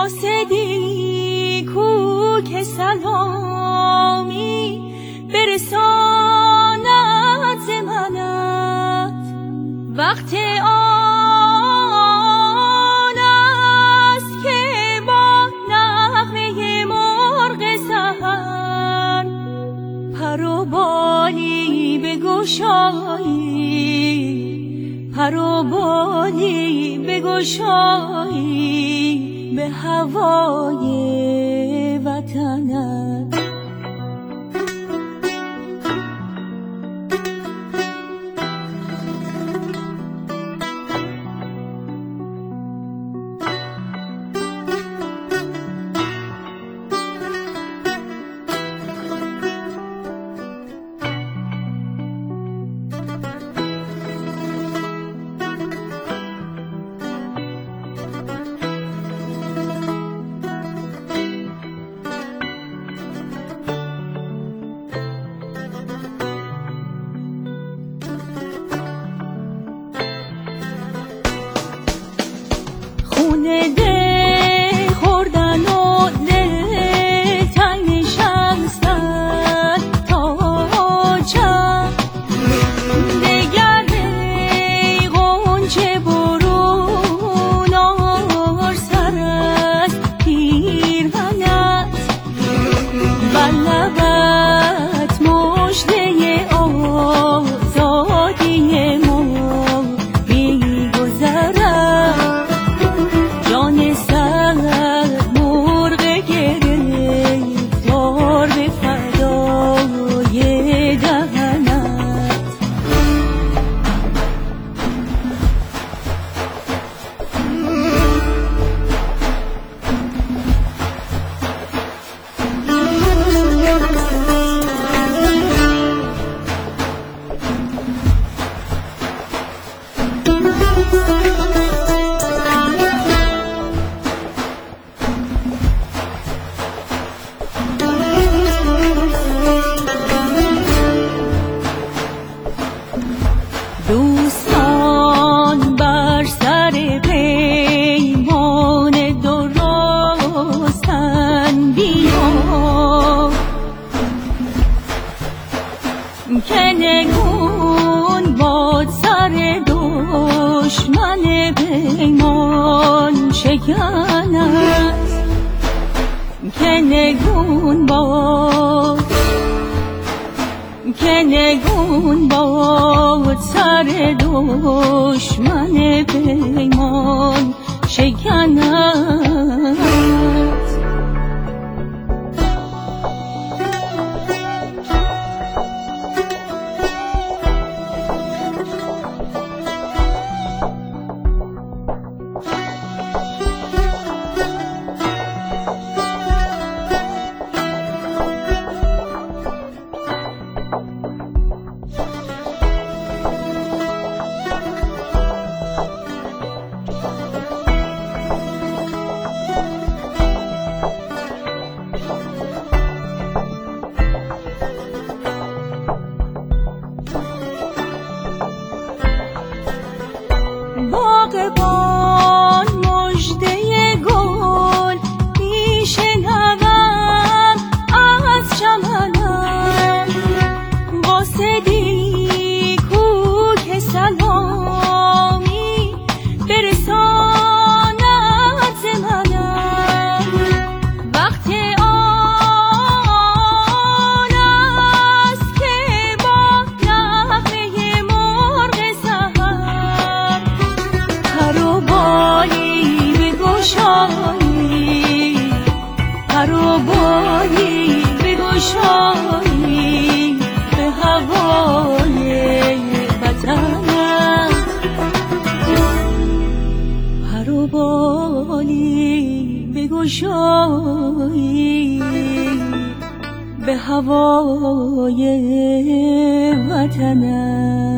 قاصدی کو که سلامی برساند ز منت، وقت آن است که با نغمه مرغ سحر پر و بالی بگشایی، پر و بالی بگشایی به هوای وطنت. دل خوردن و دل تنگ نشستن تا چند دگر ای غنچه برون آر سر از پیرهنت، بر لبت مژده آزادی ما می‌گذرد، جان سرد مرغ گرفتار به فدای دهنت. دوستان بر سر پیمان درستن بیا، که نگون باد سر دشمن پیمان شکنت، که نگون باد، که نگون باد سر دشمن پیمان شکنت. باغبان مژده گل میشنوم از چمنم، قاصدی کو که سلامی برساند ز منم، وقت آن است که با نغمه مرغ سحر پر و بالی بگشایی، پر و بالی بگشایی به هوای وطنت، پر و بالی بگشایی به هوای وطنت.